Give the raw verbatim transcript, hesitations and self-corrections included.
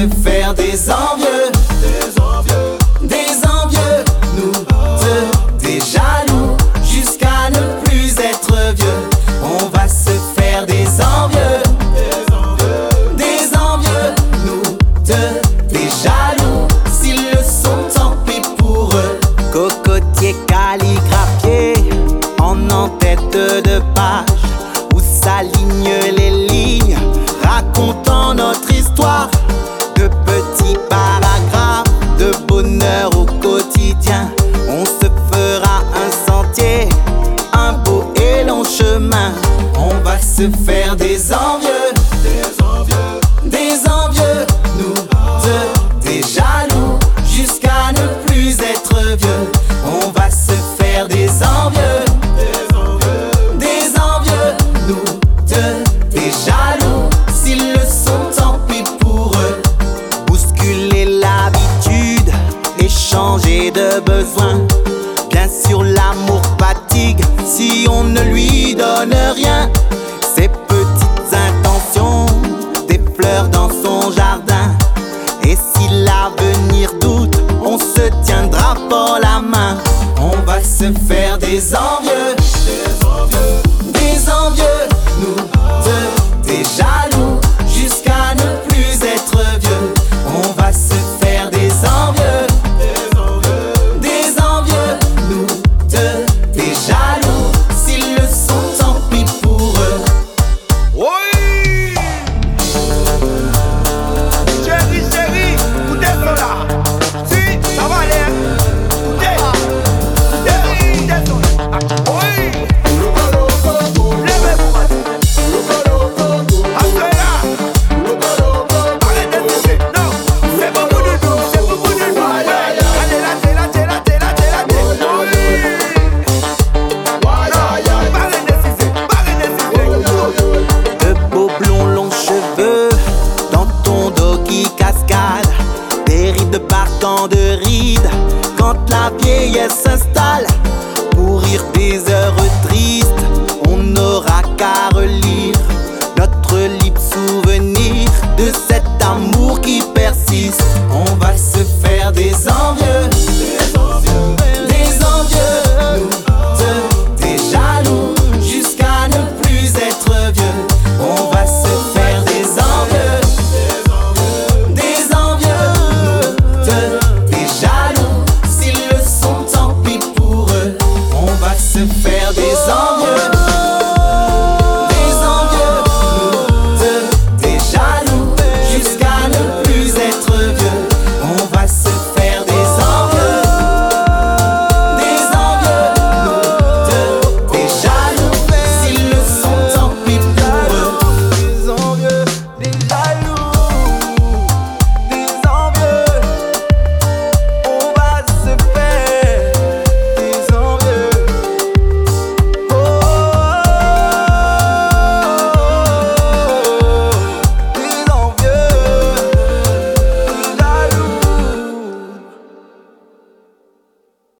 se faire des envieux, des envieux, des envieux, nous deux, des jaloux, jusqu'à ne plus être vieux. On va se faire des envieux, des envieux, des envieux, nous deux, des jaloux. S'ils le sont, tant pis pour eux. Cocotier calligraphié en en-tête de page, où s'alignent les lignes racontant notre histoire. De petits paragraphes de bonheur au quotidien, on se fera un sentier, un beau et long chemin. On va se faire des envieux, des envieux, des envieux, nous deux, des jaloux, jusqu'à ne plus être vieux. On va se faire des envieux, des envieux, des envieux, nous deux, des jaloux. S'ils le sont, tant pis pour eux. Bousculer l'habitude, échanger de besoins. Bien sûr l'amour fatigue si on ne lui donne rien. Ses petites intentions, des fleurs dans son jardin. Et si l'avenir doute, on se tiendra par la main. On va se faire des envieux, des envieux, des envieux, nous deux, des jaloux, jusqu'à ne plus être vieux. On va se faire des envieux, des envieux, des envieux, nous deux, des jaloux. S'ils le sont, tant pis pour eux. Oui! Chérie, chérie, vous êtes là. Si, ça va aller. Vous êtes là. Vous êtes là. Oui! Levez-vous maintenant. Après là. Arrêtez de toucher. Non, c'est beaucoup de nous. C'est beaucoup de nous. Allez là, t'es là, t'es là, t'es là, t'es là, t'es là. Oui! De beaux blonds longs cheveux dans ton dos qui cascade, des rides partant de rides quand la vieillesse s'installe.